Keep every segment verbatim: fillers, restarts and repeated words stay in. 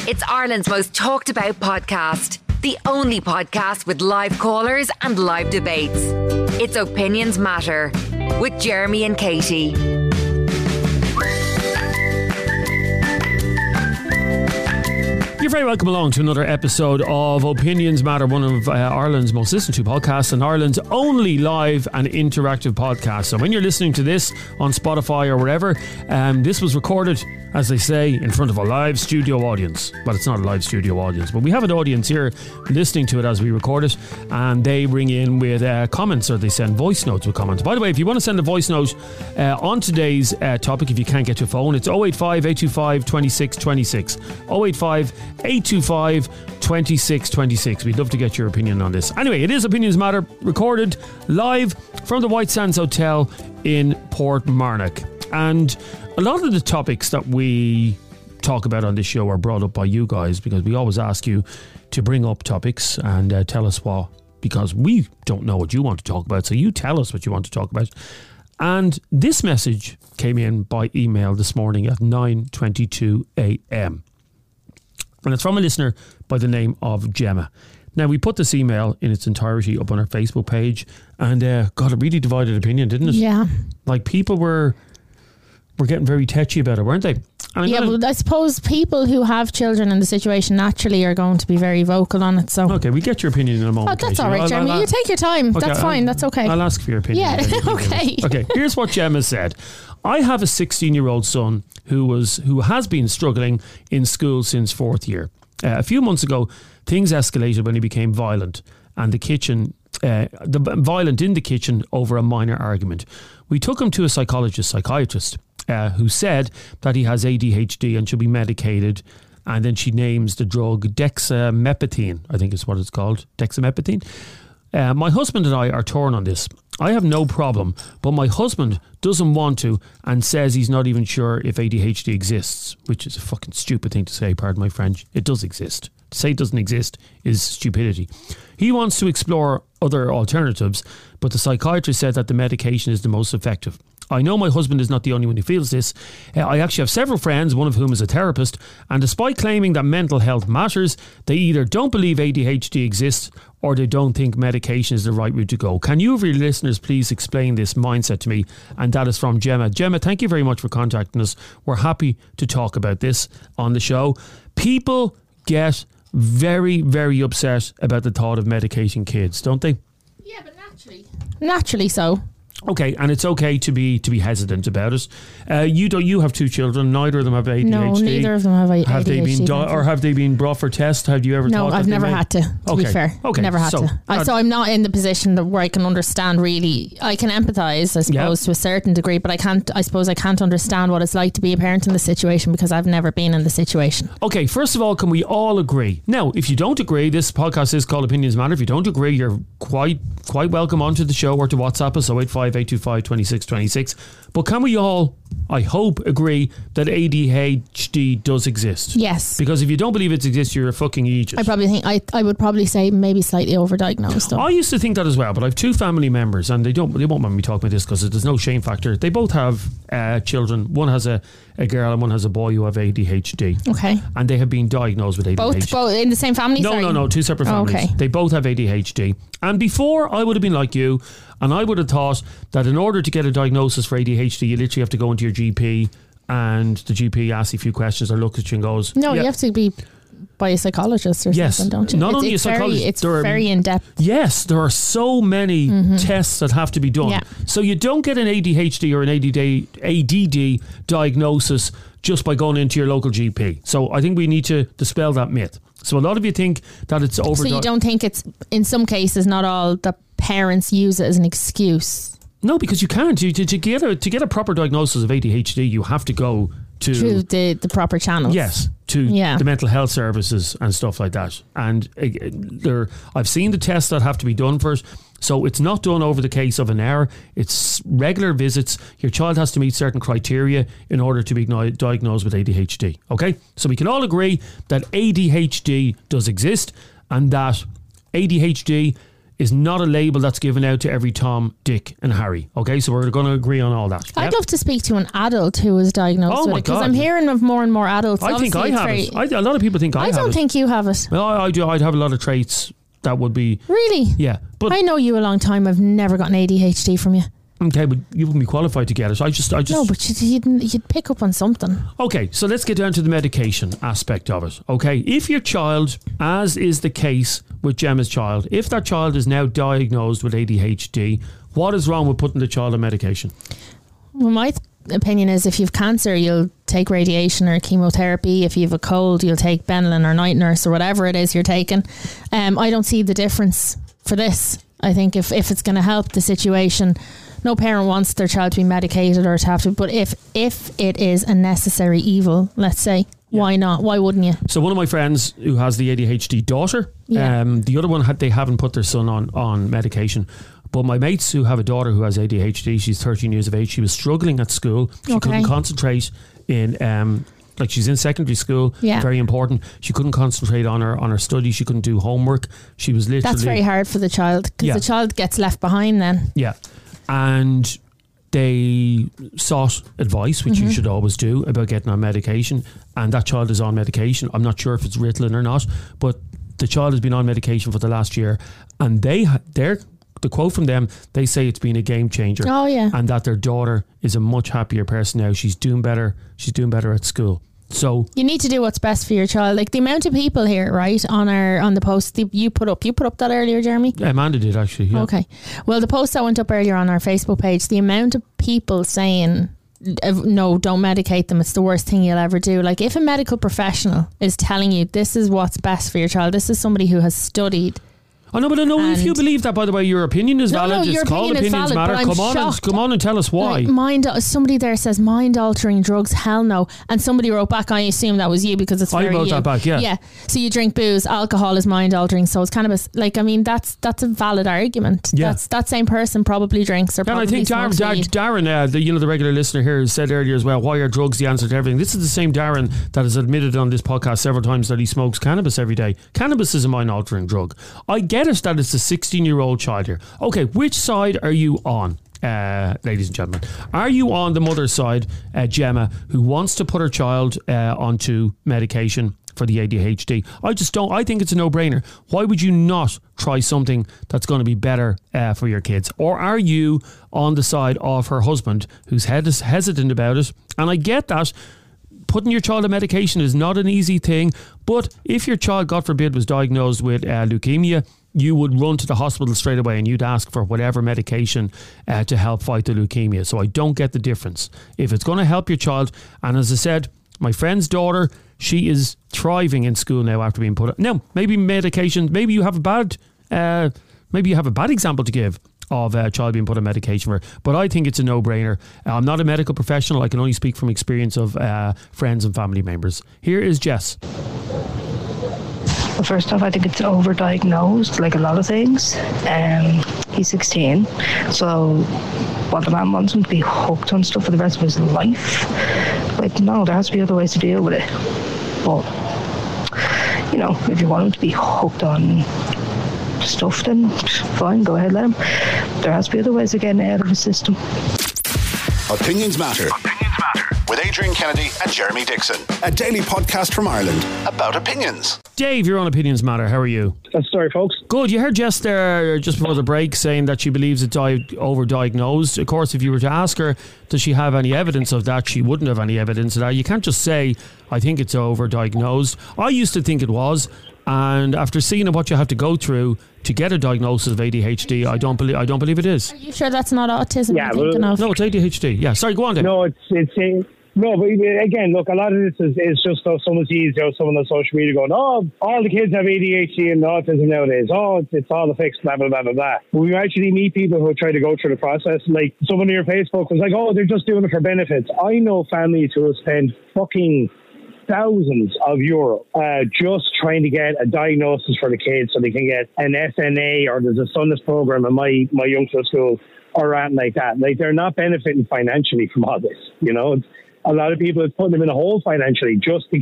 It's Ireland's most talked about podcast. The only podcast with live callers and live debates. It's Opinions Matter with Jeremy and Katie. You're very welcome along to another episode of Opinions Matter, one of uh, Ireland's most listened to podcasts and Ireland's only live and interactive podcast. So when you're listening to this on Spotify or wherever, um, this was recorded, as they say, in front of a live studio audience. Well, it's not a live studio audience, but we have an audience here listening to it as we record it, and they ring in with uh, comments, or they send voice notes with comments. By the way, if you want to send a voice note uh, on today's uh, topic, if you can't get to a phone, it's oh eight five, eight two five, two six two six. oh eight five, eight two five, two six two six. We'd love to get your opinion on this. Anyway, it is Opinions Matter, recorded live from the White Sands Hotel in Portmarnock. And a lot of the topics that we talk about on this show are brought up by you guys, because we always ask you to bring up topics and uh, tell us what, because we don't know what you want to talk about, so you tell us what you want to talk about. And this message came in by email this morning at nine twenty-two a.m. and it's from a listener by the name of Gemma. Now, we put this email in its entirety up on our Facebook page, and uh, God, it really divided opinion, didn't it? Yeah. Like, people were were getting very touchy about it, weren't they? And yeah, gonna, well, I suppose people who have children in the situation naturally are going to be very vocal on it. So okay, we get your opinion in a moment. Oh, that's Katie. all right, I'll, Jeremy. I'll, you take your time. okay, that's fine. I'll, that's okay. I'll ask for your opinion. Yeah, okay. Okay, here's what Gemma said. I have a sixteen-year-old son who was who has been struggling in school since fourth year. Uh, a few months ago, things escalated when he became violent, and the kitchen, uh, the violent in the kitchen over a minor argument. We took him to a psychologist, psychiatrist, uh, who said that he has A D H D and should be medicated. And then she names the drug dexamethasone, I think is what it's called, dexamethasone. Uh, my husband and I are torn on this. I have no problem, but my husband doesn't want to and says he's not even sure if A D H D exists, which is a fucking stupid thing to say, pardon my French. It does exist. To say it doesn't exist is stupidity. He wants to explore other alternatives, but the psychiatrist said that the medication is the most effective. I know my husband is not the only one who feels this. Uh, I actually have several friends, one of whom is a therapist, and despite claiming that mental health matters, they either don't believe A D H D exists or they don't think medication is the right route to go. Can you, of your listeners, please explain this mindset to me? And that is from Gemma. Gemma, thank you very much for contacting us. We're happy to talk about this on the show. People get very, very upset about the thought of medicating kids, don't they? Yeah, but naturally. Naturally so. Okay, and it's okay to be to be hesitant about it. Uh, you don't. You have two children. Neither of them have A D H D. No, neither of them have A D H D. Have they been di- or have they been brought for test? Have you ever? No, thought I've that never they may? had to. To okay. be fair, okay, never had so, to. I, so I'm not in the position that where I can understand. Really, I can empathise, I suppose, yep. to a certain degree, but I can't. I suppose I can't understand what it's like to be a parent in the situation because I've never been in the situation. Okay, first of all, can we all agree? Now, if you don't agree, this podcast is called Opinions Matter. If you don't agree, you're quite quite welcome onto the show or to WhatsApp us oh eight five, eight two five, two six two six. But can we all, I hope, agree that A D H D does exist? Yes. Because if you don't believe it exists, you're a fucking idiot. I probably think I, I would probably say maybe slightly overdiagnosed. Though. I used to think that as well, but I have two family members, and they don't they won't mind me talking about this because there's no shame factor. They both have uh, children. One has a, a girl and one has a boy who have A D H D. Okay. And they have been diagnosed with A D H D. Both, both in the same family? No, sorry? no, no, two separate families. Oh, okay. They both have A D H D. And before, I would have been like you, and I would have thought that in order to get a diagnosis for A D H D, you literally have to go into your G P, and the G P asks you a few questions or looks at you and goes, no, yeah. you have to be by a psychologist or yes. something, don't you? Not it's, only it's a psychologist. Very, it's are, very in-depth. Yes, there are so many mm-hmm. tests that have to be done. Yeah. So you don't get an A D H D or an A D D, A D D diagnosis just by going into your local G P. So I think we need to dispel that myth. So a lot of you think that it's over. So you don't think it's, in some cases, not all, the parents use it as an excuse? No, because you can't. You, to, to, get a, to get a proper diagnosis of A D H D, you have to go to... Through the, the proper channels. Yes, to yeah. the mental health services and stuff like that. And uh, there, I've seen the tests that have to be done first. So it's not done over the case of an hour. It's regular visits. Your child has to meet certain criteria in order to be diagnosed with A D H D. Okay? So we can all agree that A D H D does exist and that A D H D is not a label that's given out to every Tom, Dick and Harry. Okay, so we're going to agree on all that. I'd yeah? love to speak to an adult who was diagnosed oh with my it, because God. I'm hearing of more and more adults. I think I it's have very, it. I, a lot of people think I, I have it. don't think you have it. Well, I, I do. I'd have a lot of traits that would be... Really? Yeah. But I know you a long time. I've never gotten A D H D from you. okay, but you wouldn't be qualified to get it. I just, I just. No, but you'd, you'd, you'd pick up on something. Okay, so let's get down to the medication aspect of it. Okay, if your child, as is the case with Gemma's child, if that child is now diagnosed with A D H D, what is wrong with putting the child on medication? Well, my th- opinion is if you've cancer, you'll take radiation or chemotherapy. If you have a cold, you'll take Benylin or night nurse or whatever it is you're taking. Um, I don't see the difference for this. I think if, if it's going to help the situation, no parent wants their child to be medicated or to have to, but if if it is a necessary evil, let's say, yeah. why not? Why wouldn't you? So one of my friends who has the A D H D daughter, yeah. um, the other one, had, they haven't put their son on, on medication. But my mates who have a daughter who has A D H D, she's thirteen years of age, she was struggling at school. She okay. couldn't concentrate in... Um, like she's in secondary school, yeah. very important. She couldn't concentrate on her on her studies. She couldn't do homework. She was literally... That's very hard for the child, because yeah. the child gets left behind then. Yeah. And they sought advice, which mm-hmm. you should always do, about getting on medication. And that child is on medication. I'm not sure if it's Ritalin or not, but the child has been on medication for the last year. And they they're... the quote from them, they say it's been a game changer. Oh yeah. And that their daughter is a much happier person now. She's doing better. She's doing better at school. So you need to do what's best for your child. Like the amount of people here, right, on our on the post the, you put up, you put up that earlier, Jeremy. Yeah, Amanda did actually. Yeah. Okay. Well, the post that went up earlier on our Facebook page, the amount of people saying, no, don't medicate them, it's the worst thing you'll ever do. Like if a medical professional is telling you this is what's best for your child, this is somebody who has studied. I know, but I know and if you believe that, by the way, your opinion is no, valid. no, It's your called opinion opinions is valid, matter. but I'm Come on, and, shocked. come on and tell us why. Like mind, somebody there says mind altering drugs. Hell no. And somebody wrote back. I assume that was you because it's I very wrote you. that back. Yeah. Yeah. So you drink booze, alcohol is mind altering. So it's cannabis. Like I mean, that's that's a valid argument. Yeah. That's that same person probably drinks or. And probably I think Dar- Dar- Darren, uh, the, you know, the regular listener here, said earlier as well, why are drugs the answer to everything? This is the same Darren that has admitted on this podcast several times that he smokes cannabis every day. Cannabis is a mind altering drug. I get it that it's a sixteen year old child here. Okay, which side are you on, uh, ladies and gentlemen? Are you on the mother's side, uh, Gemma, who wants to put her child uh, onto medication for the A D H D? I just don't. I think it's a no-brainer. Why would you not try something that's going to be better uh, for your kids? Or are you on the side of her husband, who's hes- hesitant about it? And I get that. Putting your child on medication is not an easy thing, but if your child, God forbid, was diagnosed with uh, leukemia, you would run to the hospital straight away and you'd ask for whatever medication uh, to help fight the leukemia. So I don't get the difference. If it's going to help your child, and as I said, my friend's daughter, she is thriving in school now after being put on. Now, maybe medication, maybe you have a bad, uh, maybe you have a bad example to give of a child being put on medication for, but I think it's a no-brainer. I'm not a medical professional. I can only speak from experience of uh, friends and family members. Here is Jess. Well, first off, I think it's overdiagnosed, like a lot of things. Um, he's sixteen, so what, the man wants him to be hooked on stuff for the rest of his life? Like, no, there has to be other ways to deal with it. But, you know, if you want him to be hooked on stuff, then fine, go ahead, let him. There has to be other ways of getting it out of the system. Opinions Matter. Opinions Matter. With Adrian Kennedy and Jeremy Dixon. A daily podcast from Ireland about opinions. Dave, your own opinions matter. How are you? That's the story, folks. Good. You heard Jess there just before the break saying that she believes it's di- overdiagnosed. Of course, if you were to ask her, does she have any evidence of that? She wouldn't have any evidence of that. You can't just say, I think it's overdiagnosed. I used to think it was. And after seeing what you have to go through to get a diagnosis of A D H D, I don't believe I don't believe it is. Are you sure that's not autism? Yeah, you're thinking well, of? No, it's A D H D. Yeah, sorry, go on, Dave. No, it's it's uh, no, but again, look, a lot of this is, is just uh, someone sees, you know, someone on social media going, oh, all the kids have A D H D and autism nowadays. Oh, it's, it's all a fix, blah blah blah blah blah. But we actually meet people who try to go through the process. Like someone on your Facebook was like, oh, they're just doing it for benefits. I know families who have spent fucking thousands of euro uh, just trying to get a diagnosis for the kids so they can get an S N A, or there's a Sundays program in my, my youngster's school or anything like that. Like, they're not benefiting financially from all this, you know. It's, a lot of people are putting them in a hole financially just to get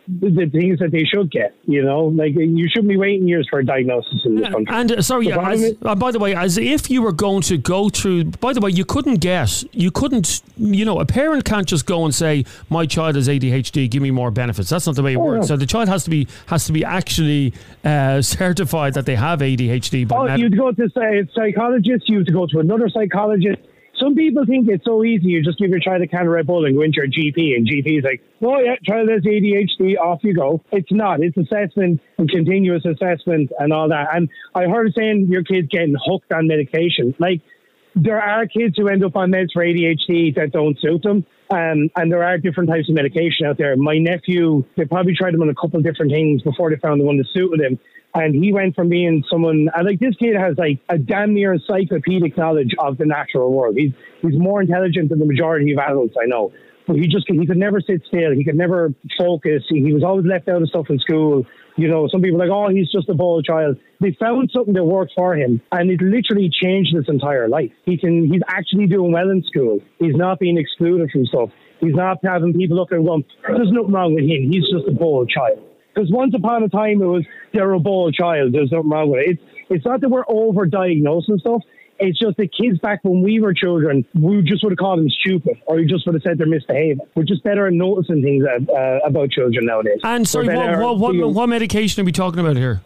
the, the things that they should get. You know, like you shouldn't be waiting years for a diagnosis in this country. And uh, sorry, The yeah, problem as, is- uh, by the way, as if you were going to go through. By the way, you couldn't get, you couldn't, you know, a parent can't just go and say, "My child has A D H D, give me more benefits." That's not the way it Oh, works. no. So the child has to be has to be actually uh, certified that they have A D H D. By Oh, med- you'd go to say a psychologist. You have to go to another psychologist. Some people think it's so easy. You just give your child a can of Red Bull and go into your G P, and G P is like, "Oh yeah, child has A D H D. Off you go." It's not. It's assessment and continuous assessment and all that. And I heard saying your kid's getting hooked on medication. Like there are kids who end up on meds for A D H D that don't suit them. Um, and there are different types of medication out there. My nephew, they probably tried him on a couple of different things before they found the one that suited him. And he went from being someone, and like this kid has like a damn near encyclopedic knowledge of the natural world. He's he's more intelligent than the majority of adults I know. But he just he could never sit still. He could never focus. He, he was always left out of stuff in school. You know, some people are like, oh, he's just a bold child. They found something that worked for him, and it literally changed his entire life. He can he's actually doing well in school. He's not being excluded from stuff. He's not having people look at him going, there's nothing wrong with him. He's just a bold child. Because once upon a time it was, they're a bold child, there's nothing wrong with it. It's, it's not that we're over-diagnosing stuff. It's just the kids back when we were children, we just would have called them stupid, or we just would have said they're misbehaving. We're just better at noticing things uh, uh, about children nowadays. and sorry, We're what, better what, what, seeing- what medication are we talking about here?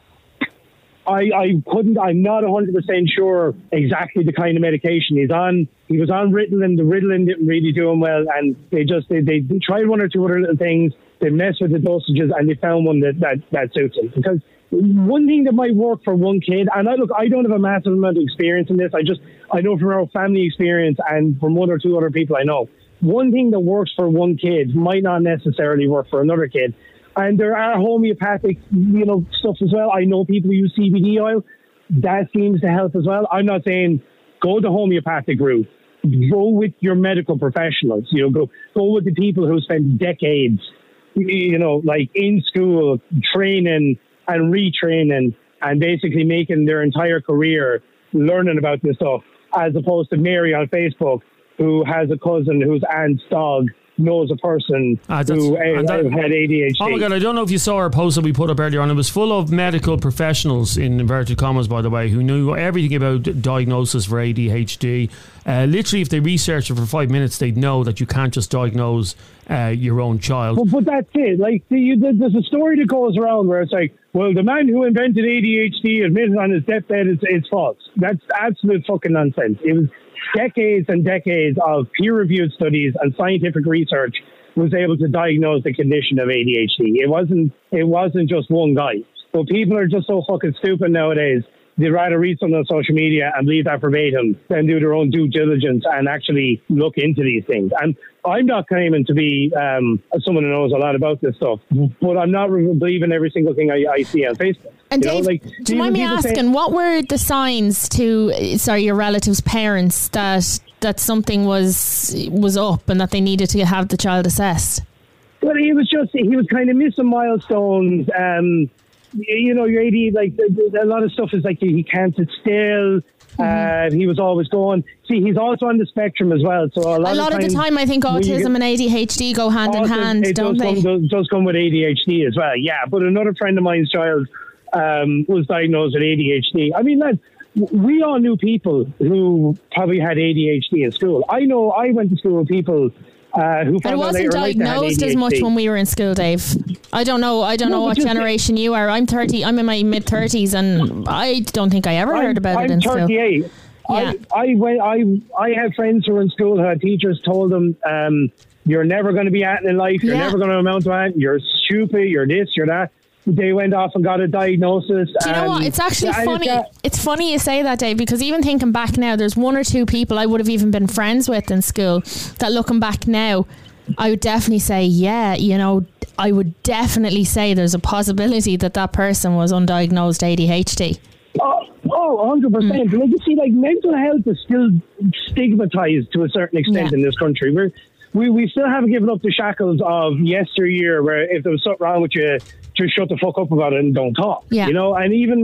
I, I couldn't, I'm not one hundred percent sure exactly the kind of medication he's on. He was on Ritalin. The Ritalin didn't really do him well, and they just, they, they tried one or two other little things. They messed with the dosages, and they found one that, that, that suits him. Because one thing that might work for one kid, and I look, I don't have a massive amount of experience in this. I just, I know from our family experience and from one or two other people I know. One thing that works for one kid might not necessarily work for another kid. And there are homeopathic, you know, stuff as well. I know people who use C B D oil. That seems to help as well. I'm not saying go the homeopathic route. Go with your medical professionals. You know, go go with the people who spend decades, you know, like in school, training and retraining, and basically making their entire career learning about this stuff, as opposed to Mary on Facebook, who has a cousin whose aunt's dog knows a person Ah, that's- who uh, and that- had A D H D. Oh my God, I don't know if you saw our post that we put up earlier on. It was full of medical professionals, in inverted commas, by the way, who knew everything about diagnosis for A D H D. Uh, literally, if they researched it for five minutes, they'd know that you can't just diagnose uh, your own child. But, but that's it. Like, the, you, the, there's a story that goes around where it's like, well, the man who invented A D H D admitted on his deathbed it's, it's false. That's absolute fucking nonsense. It was decades and decades of peer-reviewed studies and scientific research was able to diagnose the condition of A D H D. It wasn't. It wasn't just one guy. So people are just so fucking stupid nowadays. They'd rather read something on social media and believe that verbatim than do their own due diligence and actually look into these things. And I'm not claiming to be um, someone who knows a lot about this stuff, but I'm not believing every single thing I, I see on Facebook. And You know, Dave, like, do you mind me even people asking, say- what were the signs to, sorry, your relatives' parents that that something was was up and that they needed to have the child assessed? Well, he was just, he was kind of missing milestones. Um, you know, your A D, like, a lot of stuff is like he can't sit still. Uh, he was always going. See, he's also on the spectrum as well. So a lot, A lot of the times time, I think when you autism get- and A D H D go hand in Autism, hand, it don't does they? Come, does, does come with A D H D as well, yeah. But another friend of mine's child um, was diagnosed with A D H D. I mean, lads, we all knew people who probably had A D H D in school. I know I went to school with people uh, who But it found out wasn't later in life they had diagnosed as much A D H D. when we were in school, Dave. I don't know. I don't No, know but what just- generation you are. I'm thirty. I'm in my mid thirties, and I don't think I ever heard I'm, about I'm it in school. thirty-eight. Yeah. I, I went. I I had friends who were in school who had teachers told them, um, "You're never going to be at in life. You're Yeah. never going to amount to anything. You're stupid. You're this. You're that." They went off and got a diagnosis. Do you know what? and- It's actually Yeah, and funny. it's, uh, It's funny you say that, Dave, because even thinking back now, there's one or two people I would have even been friends with in school that, looking back now, I would definitely say, yeah, you know, I would definitely say there's a possibility that that person was undiagnosed A D H D. Oh, oh, one hundred percent. Mm. Like, you see, like, mental health is still stigmatized to a certain extent Yeah. in this country. We're, we we still haven't given up the shackles of yesteryear, where if there was something wrong with you, just shut the fuck up about it and don't talk. Yeah. You know, and even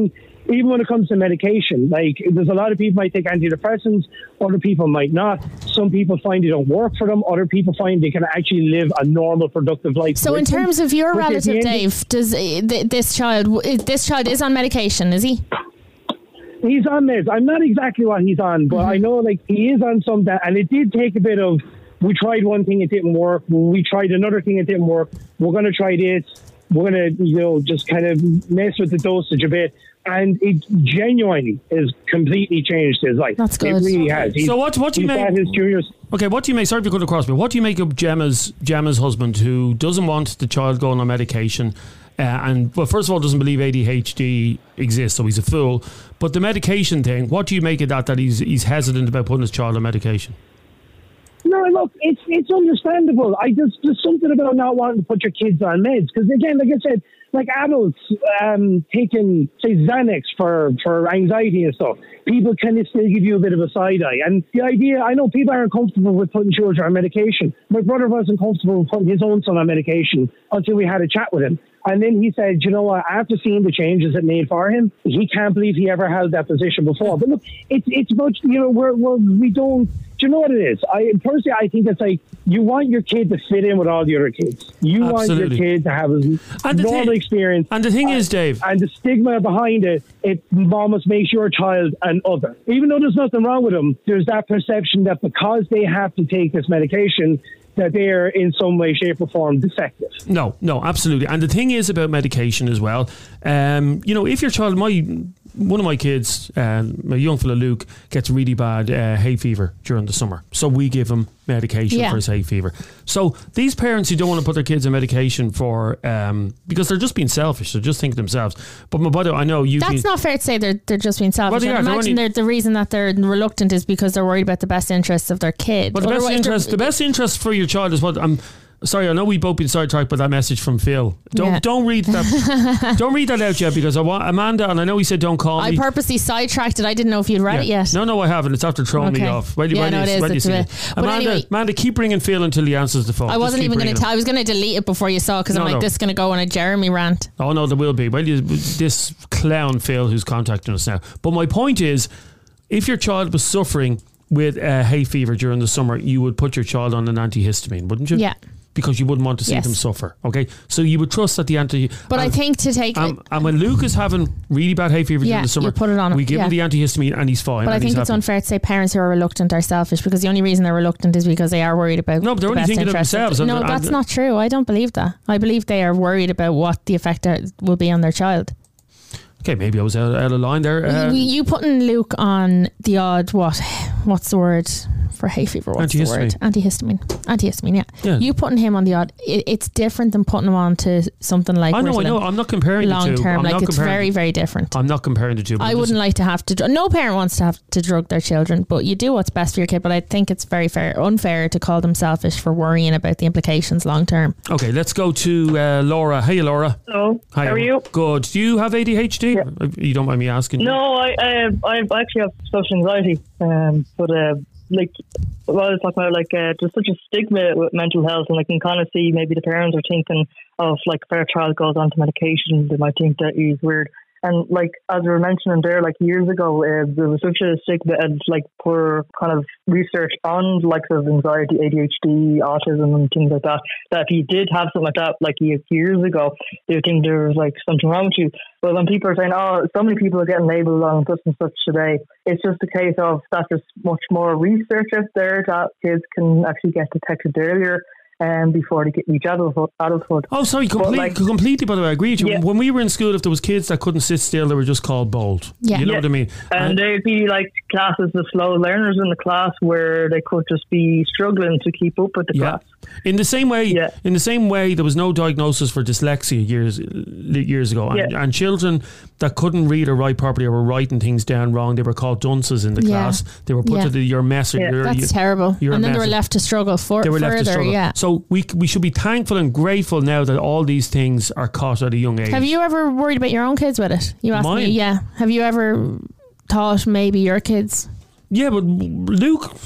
even when it comes to medication, like there's a lot of people might take antidepressants, other people might not. Some people find they don't work for them. Other people find they can actually live a normal, productive life. So in terms of your relative, Dave, does uh, th- this child, this child is on medication, is he? He's on meds. I'm not exactly what he's on, but mm-hmm. I know like he is on some that, and it did take a bit of, we tried one thing, it didn't work. We tried another thing, it didn't work. We're going to try this. We're going to, you know, just kind of mess with the dosage a bit. And it genuinely has completely changed his life. That's good. It really has. He's, so what, what do you make? His juniors. Okay, what do you make? Sorry if you cut across me. What do you make of Gemma's, Gemma's husband who doesn't want the child going on medication? Uh, and well, first of all, doesn't believe A D H D exists, so he's a fool. But the medication thing, what do you make of that? That he's he's hesitant about putting his child on medication. No, look, it's it's understandable. I just there's something about not wanting to put your kids on meds because again, like I said, like adults um, taking say Xanax for for anxiety and stuff, people can still give you a bit of a side eye. And the idea, I know people aren't comfortable with putting children on medication. My brother wasn't comfortable with putting his own son on medication until we had a chat with him. And then he said, you know what, after seeing the changes it made for him, he can't believe he ever held that position before. But look, it's it's about, you know, we're, we're, we don't, do you know what it is? I Personally, I think it's like, you want your kid to fit in with all the other kids. You Absolutely. want your kid to have a normal thing, experience. And the thing and, is, Dave. And the stigma behind it, it almost makes your child an other. Even though there's nothing wrong with them, there's that perception that because they have to take this medication, that they are in some way, shape or form defective. No, no, absolutely. And the thing is about medication as well, um, you know, if your child, my one of my kids, uh, my young fella Luke, gets really bad uh, hay fever during the summer. So we give him medication yeah. for his hay fever. So these parents who don't want to put their kids on medication for, um, because they're just being selfish, they're just thinking themselves. But my brother, I know you. That's been, not fair to say they're they're just being selfish. Well, I imagine only, the reason that they're reluctant is because they're worried about the best interests of their kid. But the best interest, the best interest for your child is what I'm. Sorry, I know we both been sidetracked by that message from Phil. Don't yeah. don't read that. Don't read that out yet because I want Amanda, and I know he said don't call I me. I purposely sidetracked it. I didn't know if you'd read yeah. it yet. No, no, I haven't. It's after throwing okay. me off. When, yeah, when no, you, it is. when you see it. Amanda, anyway, Amanda, keep ringing Phil until he answers the phone. I wasn't even going to. I was going to delete it before you saw because no, I'm like, no. this is going to go on a Jeremy rant. Oh no, there will be. Well, you, this clown Phil who's contacting us now. But my point is, if your child was suffering with uh, hay fever during the summer, you would put your child on an antihistamine, wouldn't you? Yeah. Because you wouldn't want to see yes. them suffer. Okay, so you would trust that the anti. But and, I think to take and, and when Luke is having really bad hay fever yeah, during the summer, you put it on we him. give yeah. him the antihistamine and he's fine. But I think it's happy. unfair to say parents who are reluctant are selfish because the only reason they're reluctant is because they are worried about. No, but they're the only best thinking of themselves. No, and, that's and, not true. I don't believe that. I believe they are worried about what the effect will be on their child. Okay, maybe I was out, out of line there. Uh, you, you putting Luke on the odd what? What's the word for hay fever? What's the word? Antihistamine. Antihistamine. Yeah. yeah. You putting him on the odd. It, it's different than putting him on to something like. I know. I know. I'm not comparing long the two. term. I'm like not it's very, very different. I'm not comparing the two. I wouldn't like to have to. No parent wants to have to drug their children, but you do what's best for your kid. But I think it's very fair, unfair to call them selfish for worrying about the implications long term. Okay, let's go to uh, Laura. Hey, Laura. Hello. Hi. How are you? Good. Do you have A D H D? Yeah. You don't mind me asking? No, I uh, I actually have social anxiety. Um, but uh, like what I was talking about, like uh, there's such a stigma with mental health, and I can kind of see maybe the parents are thinking of like if their child goes onto medication, they might think that he's weird. And like as we were mentioning there, like years ago, uh, there was such a stigma and like poor kind of research on like of anxiety, A D H D, autism, and things like that. That if you did have something like that, like years ago, they would think there was like something wrong with you. But when people are saying, "Oh, so many people are getting labelled on such and such today," it's just a case of that there's much more research out there that kids can actually get detected earlier. Um, before they get reach adulthood. adulthood. Oh, sorry, complete, like, completely. By the way, I agree with you. Yeah. When we were in school, if there was kids that couldn't sit still, they were just called bold. Yeah. You know yeah. what I mean? And, and they'd be like classes of slow learners in the class where they could just be struggling to keep up with the yeah. class. In the same way, yeah. in the same way, there was no diagnosis for dyslexia years years ago, and, yeah. and children that couldn't read or write properly or were writing things down wrong, they were called dunces in the yeah. class. They were put yeah. to the your mess. Or yeah. your, That's your, terrible. Your and then mess. they were left to struggle for, they were further. Left to struggle. Yeah. So we we should be thankful and grateful now that all these things are caught at a young age. Have you ever worried about your own kids with it? You asked Mine? me. Yeah. Have you ever thought maybe your kids? Yeah, but Luke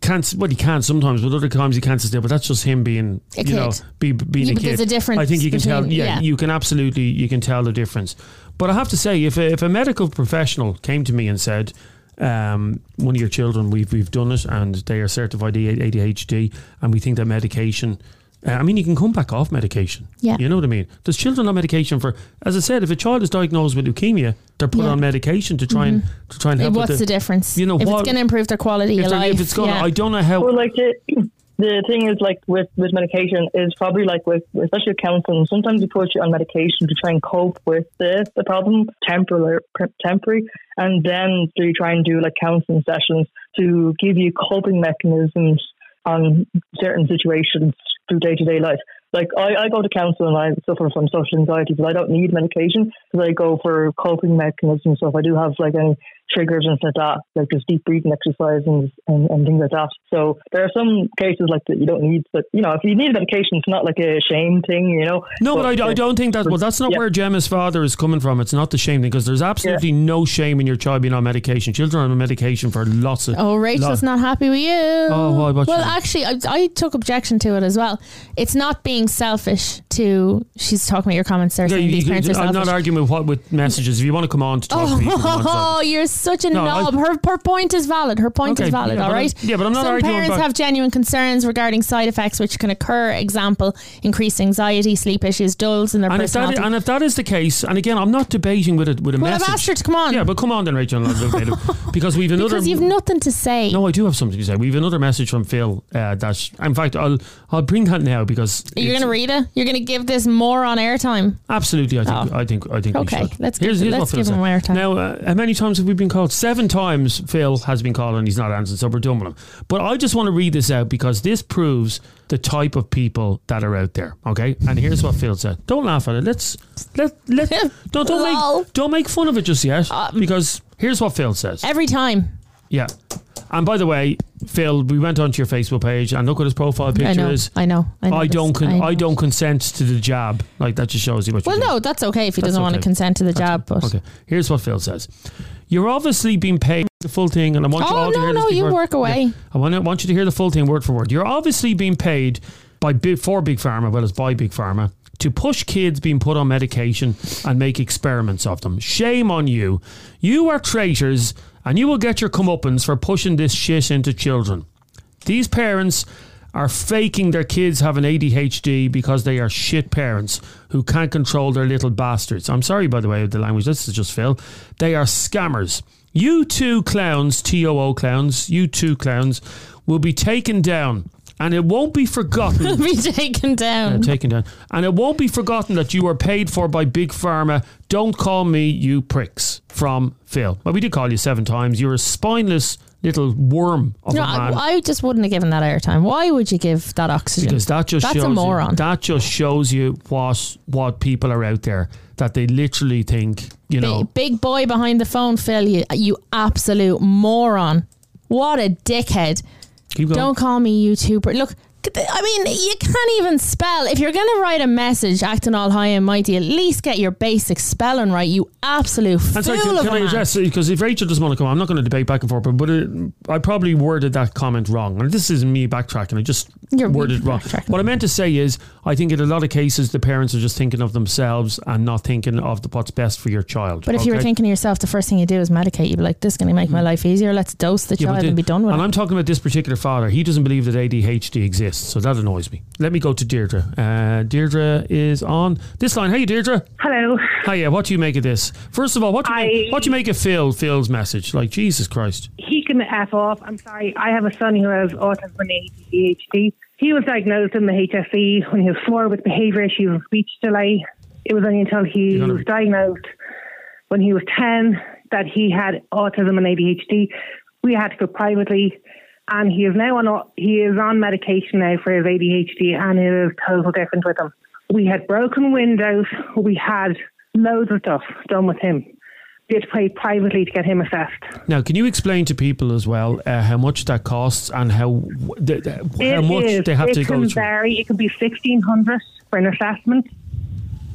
can't. Well, he can sometimes, but other times he can't sit still. But that's just him being, A you kid. know, be, being Yeah, a but kid. there's a difference I think you can tell. between- Yeah, yeah. you can absolutely you can tell the difference. But I have to say, if a, if a medical professional came to me and said, um, "One of your children, we've we've done it, and they are certified A D H D, and we think that medication." Uh, I mean, you can come back off medication. Yeah. You know what I mean? There's children on medication for, as I said, if a child is diagnosed with leukemia, they're put Yeah. on medication to try and to try and help. What's with the, difference? You know, if what, it's going to improve their quality if, of they're- life. if it's going, yeah. I don't know how. Well, like the, the thing is, like with, with medication, is probably like with, especially with counselling, sometimes you put you on medication to try and cope with the, the problem, temporary, temporary, and then do you try and do like counselling sessions to give you coping mechanisms on certain situations through day-to-day life. Like I, I go to counsel and I suffer from social anxiety, but I don't need medication because I go for coping mechanisms. So if I do have like any triggers and stuff like that, like just deep breathing exercises and, and, and things like that. So there are some cases like that you don't need, but you know, if you need medication, it's not like a shame thing, you know. No, but, but I, I don't think that. Well, that's not yeah. where Gemma's father is coming from. It's not the shame thing because there's absolutely yeah. no shame in your child being on medication. Children are on medication for lots of. Oh, Rachel's lot. not happy with you. Oh, why? What well, you- actually, I, I took objection to it as well. It's not being selfish to. She's talking about your comments there. Yeah, saying you, these you, parents are I'm selfish. not arguing with what with messages. If you want to come on to talk to people, come on to talk. Oh, you're such a No, knob. I- Her, her point is valid. Her point Okay, is valid, yeah, all but I'm- right? yeah, but I'm not Some arguing parents about- have genuine concerns regarding side effects which can occur. Example, increased anxiety, sleep issues, dulls in their And if, that, personality. and if that is the case, and again, I'm not debating with it with a well, message. I've asked her to come on. Yeah, but come on then, Rachel, I'll debate it. because we've another. because you've nothing to say. No, I do have something to say. We've another message from Phil. Uh, that in fact, I'll I'll bring that now because You're it's- going to read it? You're going to give this more on airtime? Absolutely, I think Oh. I think I think Okay, we should. let's give- here's, here's let's what Phil give him said. more time. Now, uh, how many times have we been called? Seven times. Phil has been called and he's not answering, so we're done with him. But I just want to read this out because this proves the type of people that are out there. Okay, and here's what Phil said. Don't laugh at it. Let's let let don't don't Lol. make don't make fun of it just yet Um, because here's what Phil says. Every time. Yeah. And by the way, Phil, we went onto your Facebook page and look what his profile picture I know, is. I know. I, know I this. don't. Con- I know. I don't consent to the jab. Like that just shows you what. Well, you no, that's okay if he That's doesn't want to okay. consent to the jab. But Okay, here's what Phil says. You're obviously being paid the full thing, and I want you Oh, all to no, hear this no, you before- work away. Yeah. I want, to, want you to hear the full thing word for word. You're obviously being paid by big, for Big Pharma, well as by Big Pharma, to push kids being put on medication and make experiments of them. Shame on you. You are traitors, and you will get your comeuppance for pushing this shit into children. These parents are faking their kids having A D H D because they are shit parents who can't control their little bastards. I'm sorry, by the way, of the language. This is just Phil. They are scammers. You two clowns, T O O clowns, you two clowns, will be taken down. And it won't be forgotten. be taken down. Uh, taken down. And it won't be forgotten that you were paid for by Big Pharma. Don't call me, you pricks. From Phil. Well, we did call you seven times. You're a spineless little worm of No, a man. I, I just wouldn't have given that airtime. Why would you give that oxygen? Because that just That's shows a moron. You, that just shows you what what people are out there that they literally think, you know. big, big boy behind the phone, Phil. You, you absolute moron. What a dickhead. Keep going. Don't call me YouTuber. Look, I mean, you can't even spell. If you're going to write a message acting all high and mighty, at least get your basic spelling right, you absolute fool And sorry, can, of can a I man. address it? Because if Rachel doesn't want to come, I'm not going to debate back and forth, but, but it, I probably worded that comment wrong. And this isn't me backtracking, I just You're worded it wrong. backtracking. What I meant to say is, I think in a lot of cases, the parents are just thinking of themselves and not thinking of the, what's best for your child. But if you were okay? thinking to yourself, the first thing you do is medicate. You'd be like, this is going to make my life easier. Let's dose the Yeah, but child the- and be done with and it. I'm talking about this particular father. He doesn't believe that A D H D exists, so that annoys me. Let me go to Deirdre. Uh, Deirdre is on this line. Hey, Deirdre. Hello. Hiya. What do you make of this? First of all, what do you, I- make, what do you make of Phil? Phil's message? Like, Jesus Christ. He can F off. I'm sorry. I have a son who has autism and A D H D. He was diagnosed in the H S E when he was four with behaviour issues and speech delay. It was only until he gonna- was diagnosed when he was ten that he had autism and A D H D. We had to go privately, and he is now on he is on medication now for his A D H D, and it is total different with him. We had broken windows. We had loads of stuff done with him. We had to pay privately to get him assessed. Now, can you explain to people as well uh, how much that costs and how the, the, how It much is. they have it to go can through? vary. It can be sixteen hundred for an assessment,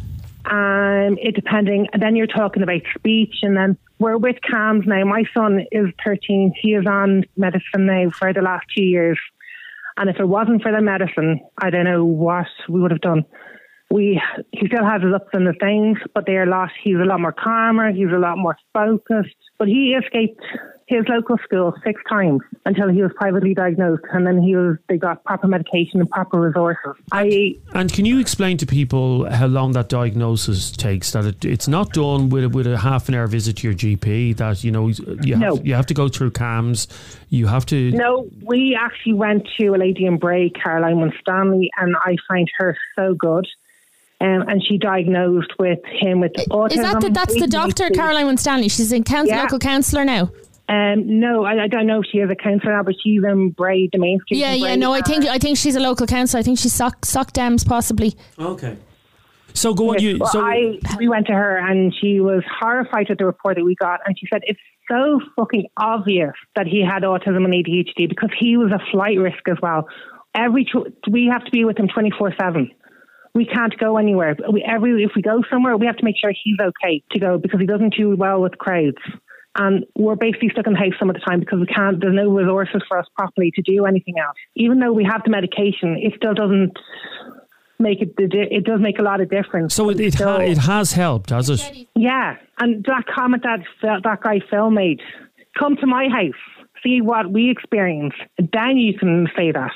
Um, it depending, and then you're talking about speech, and then we're with C A M S now. My son is thirteen. He is on medicine now for the last two years. And if it wasn't for the medicine, I don't know what we would have done. We he still has his ups and his downs, but they're a lot. He's a lot more calmer. He's a lot more focused. But he escaped his local school six times until he was privately diagnosed, and then he was they got proper medication and proper resources. I and can you explain to people how long that diagnosis takes? That it, it's not done with a, with a half an hour visit to your G P. That you know you have, no. you have to go through C A M S. You have to. No, we actually went to a lady in Bray, Caroline Winstanley, and I find her so good. Um, and she diagnosed with him with autism. Is that the, that's the doctor, Caroline Winstanley? She's in council, yeah. local councillor now. Um, no, I, I don't know if she is a councillor now, but she's in Bray, the main street. Yeah, yeah, no, I think I think she's a local councillor. I think she's Sock Sock Dems possibly. Okay. So go on, you. Well, so I we went to her and she was horrified with the report that we got, and she said it's so fucking obvious that he had autism and A D H D because he was a flight risk as well. Every we have to be with him twenty-four seven. We can't go anywhere. We, every if we go somewhere, we have to make sure he's okay to go because he doesn't do well with crowds. And we're basically stuck in the house some of the time because we can't. There's no resources for us properly to do anything else. Even though we have the medication, it still doesn't make it. It does make a lot of difference. So it it, ha, it has helped, has it? Yeah, and that comment that that guy Phil made. Come to my house, see what we experience, then you can say that.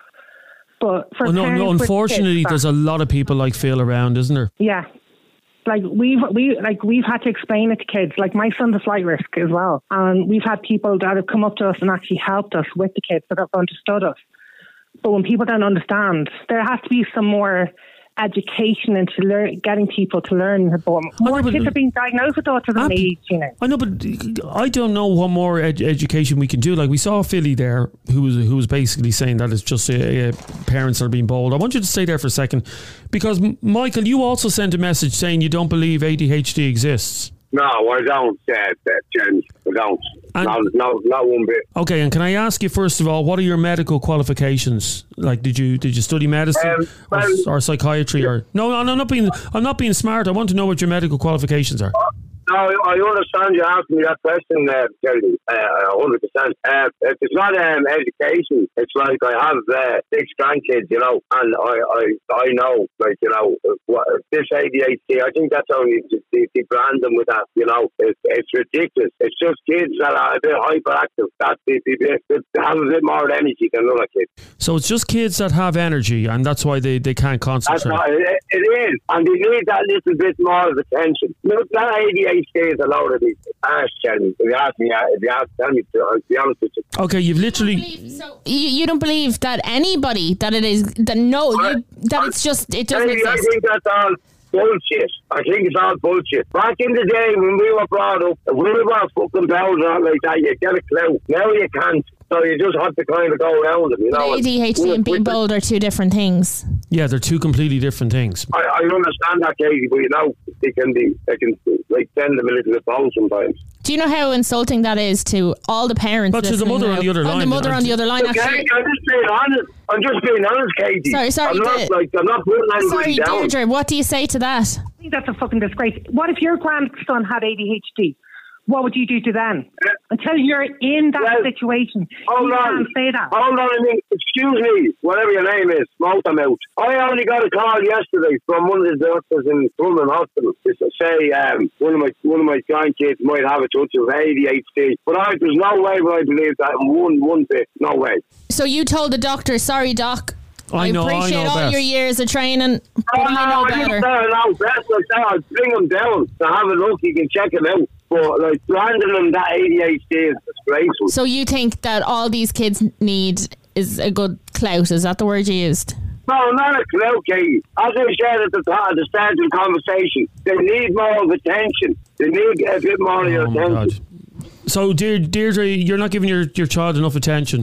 But for well, no, no, unfortunately, kids, there's a lot of people like Phil around, isn't there? Yeah, like we've we like we've had to explain it to kids. Like my son's a flight risk as well, and we've had people that have come up to us and actually helped us with the kids that have understood us. But when people don't understand, there has to be some more education into learn, getting people to learn about more know, kids are being diagnosed with autism uh, age, you know. I know, but I don't know what more ed- education we can do. Like we saw Philly there, who was who was basically saying that it's just uh, uh, parents are being bold. I want you to stay there for a second, because Michael, you also sent a message saying you don't believe A D H D exists. No, I don't, uh, James. I don't. No, no, not one bit. Okay, and can I ask you first of all, what are your medical qualifications? Like, did you did you study medicine um, or, um, or psychiatry? Yeah. Or no, no, I'm not being I'm not being smart. I want to know what your medical qualifications are. Uh, No, I understand you asking me that question, uh, Kelly, uh, one hundred percent. Uh, it's not um, education. It's like I have uh, six grandkids, you know, and I, I, I know, like, you know, what, this A D H D, I think that's only to, to, to brand them with that, you know. It's, it's ridiculous. It's just kids that are a bit hyperactive, that they, they, they have a bit more energy than other kids. So it's just kids that have energy, and that's why they, they can't concentrate. That's right, it, it is, and they need that little bit more of attention. Look, that A D H D is a load of these ass, Kelly. If you ask me, if you ask tell me to, I'll be honest with you. Okay, you've literally. You, so you, you don't believe that anybody that it is that no I, you, that I, it's just it doesn't Kelly, exist. I think that's all bullshit. I think it's all bullshit. Back in the day when we were brought up, if we were fucking bells and like that, you get a clue. Now you can't. So you just have to kind of go around them, you know. A D H D and being bold are two different things. Yeah, they're two completely different things. I, I understand that, Katie, but you know, they can be, they can like send them a little bit bold sometimes. Do you know how insulting that is to all the parents? But to the mother now? on the other oh, line. the mother on the other line. Okay, actually. I'm just being honest. I'm just being honest, Katie. Sorry, sorry. I'm not, the, like, I'm not putting anybody sorry, down. Deirdre, what do you say to that? I think that's a fucking disgrace. What if your grandson had A D H D? What would you do to them? Uh, Until you're in that well, situation, hold you on. can't say that. Hold on a minute. Excuse me, whatever your name is, smoke them out. I only got a call yesterday from one of the doctors in Pullman Hospital to say um, one of my one of my grandkids might have a touch of A D H D. But I, there's no way would I believe that in one, one bit. No way. So you told the doctor, sorry, Doc, I, know, I appreciate I know all best. your years of training, but oh, I know no, better. I know best like that. I'll bring them down to have a look. You can check them out. But like branding them that A D H D is disgraceful. So you think that all these kids need is a good clout? Is that the word you used? No, not a clout, Katie. As I said at the, at the start of the conversation, they need more of attention. They need a bit more of your oh attention. God. So, Deirdre, you're not giving your, your child enough attention.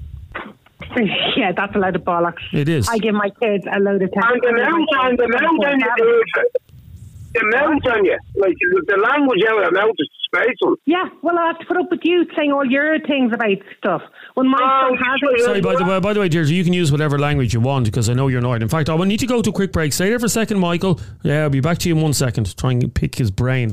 Yeah, that's a load of bollocks. It is. I give my kids a load of attention. And the amount, and the amount, and the the mouth on you. Like, the language out of the mouth is disgraceful. Yeah, well, I have to put up with you saying all your things about stuff. When my Oh, son has it. Sorry, by the way, by the way, Deirdre, you can use whatever language you want because I know you're annoyed. In fact, I will need to go to a quick break. Stay there for a second, Michael. Yeah, I'll be back to you in one second. Try and pick his brain.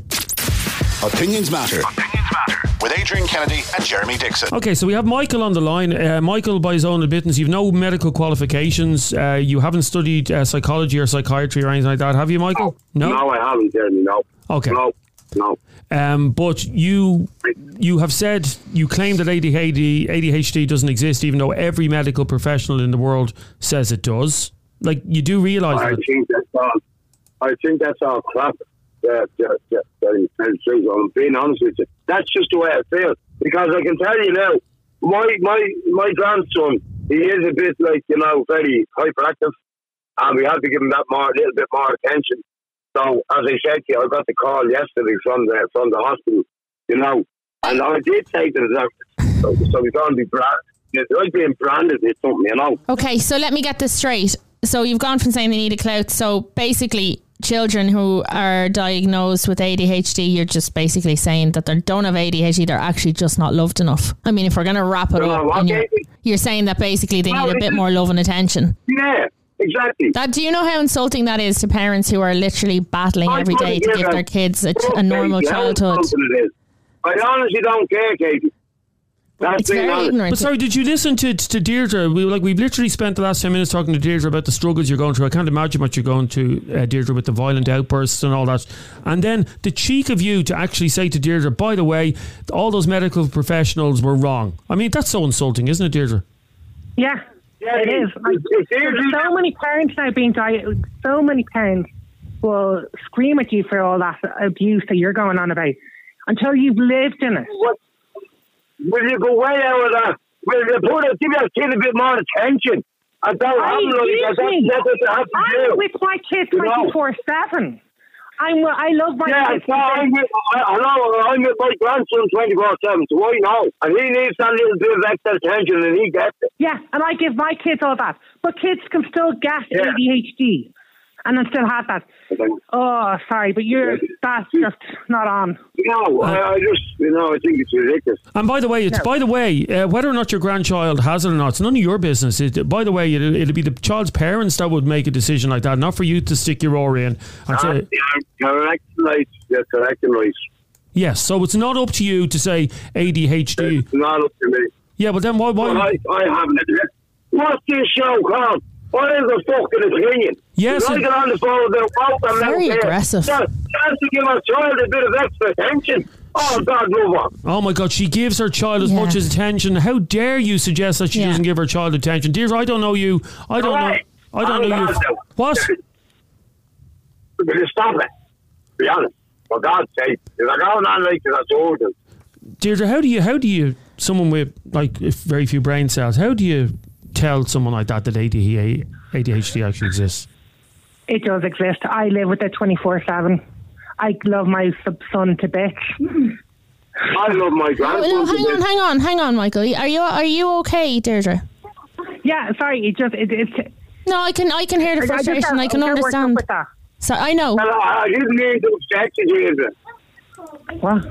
Opinions matter. Opinions matter. With Adrian Kennedy and Jeremy Dixon. Okay, so we have Michael on the line. Uh, Michael, by his own admittance, you've no medical qualifications. Uh, you haven't studied uh, psychology or psychiatry or anything like that, have you, Michael? No, no I haven't, Jeremy. No. Okay. No. No. Um, but you you have said, you claim that A D H D doesn't exist, even though every medical professional in the world says it does. Like, you do realise I that. think that's all. I think that's all crap. Yeah, yeah, yeah, very, very true. I'm being honest with you. That's just the way I feel. Because I can tell you now, my my my grandson, he is a bit like, you know, very hyperactive, and we have to give him that more, little bit more attention. So, as I said to you, I got the call yesterday from the from the hospital, you know, and I did say to the doctor, so, so we're going to be branded. It's like being branded with something, you know. Okay, so let me get this straight. So you've gone from saying they need a clout. So basically, children who are diagnosed with A D H D, you're just basically saying that they don't have A D H D, they're actually just not loved enough. I mean, if we're going to wrap it No, up, okay. and you're, you're saying that basically they No, need a it bit is- more love and attention. Yeah, exactly. That, do you know how insulting that is to parents who are literally battling I every day couldn't to give give a their kids a, fuck, a normal Katie, how childhood? insulting it is. I honestly don't care, Katie. That's It's being very honest. ignorant. But sorry, did you listen to to Deirdre? We like we've literally spent the last ten minutes talking to Deirdre about the struggles you're going through. I can't imagine what you're going to, uh, Deirdre, with the violent outbursts and all that. And then the cheek of you to actually say to Deirdre, by the way, all those medical professionals were wrong. I mean, that's so insulting, isn't it, Deirdre? Yeah, Yeah, it is. it's- it's There's easy. so many parents now being diagnosed. So many parents will scream at you for all that abuse that you're going on about until you've lived in it. What? Will you go way out of that? Will you put it, give your kid a bit more attention? I don't I, have like that. That's, that's what you have to I'm do. with my kids You know? twenty-four seven. I'm. I love my Yeah, kids. so I'm with, I, I know, I'm with my grandson twenty-four seven, so I know. And he needs that little bit of extra attention, and he gets it. Yeah, and I give my kids all that. But kids can still get Yeah. A D H D and then still have that. Oh, sorry, but you're that's just not on. No, I, I just, you know, I think it's ridiculous. And by the way, it's No. by the way, uh, whether or not your grandchild has it or not, it's none of your business. It, by the way, it'll, it'll be the child's parents that would make a decision like that, not for you to stick your oar in. And say, Ah, you're correct, right. You're correct, right. yes, so it's not up to you to say A D H D. It's not up to me. Yeah, but then why? why Well, I, I haven't. What's this show called? What is a fucking opinion? Yes, If I it- get on the phone with them, out and Very out there, aggressive. Just, just to give a child a bit of extra attention. Oh, God, move on. Oh my God, she gives her child as Yeah. much as attention. How dare you suggest that she Yeah. doesn't give her child attention? Deirdre, I don't know you. I don't Alright. know. I don't I'm know you. glad now. What? But just stop it. Be honest. For God's sake. If I go on like this, I told you. Deirdre, how do you, how do you, someone with like if very few brain cells, how do you tell someone like that that A D H D actually exists? It does exist. I live with it twenty-four seven. I love my sub- son to bits. I love my Oh, grandson. no, hang on, hang on, hang on, Michael. Are you are you okay, Deirdre? Yeah, sorry. It just it, it's. No, I can I can hear the I just frustration. get- I can get worked up understand. with that. So I know. Well, I I didn't mean to upset you, Deirdre. What?